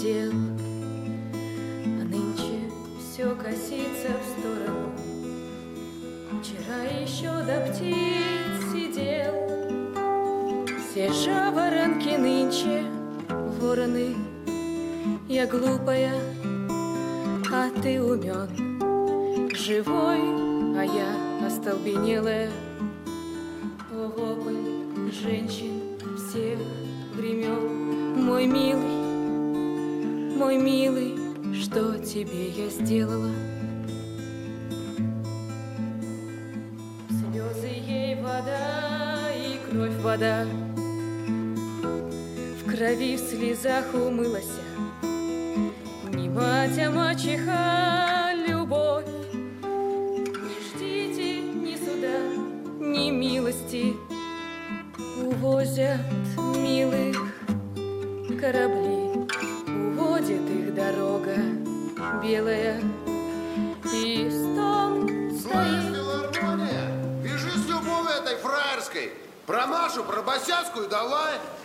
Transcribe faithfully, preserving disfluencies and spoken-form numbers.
сидел, а нынче все косится в сторону. Вчера еще до птиц сидел, все жаворонки нынче вороны. Я глупая, а ты умен, живой, а я остолбенелая. О, вопль женщин всех времен, мой милый, мой милый, что тебе я сделала? Слезы ей вода и кровь вода, в крови в слезах умылась. Не мать, а мачеха любовь. Не ждите ни суда, ни милости, увозят милых корабли, уводит их дорога белая, и стон стоит. Филармония, вяжи с любовью этой фраерской, про нашу, про босяцкую давай.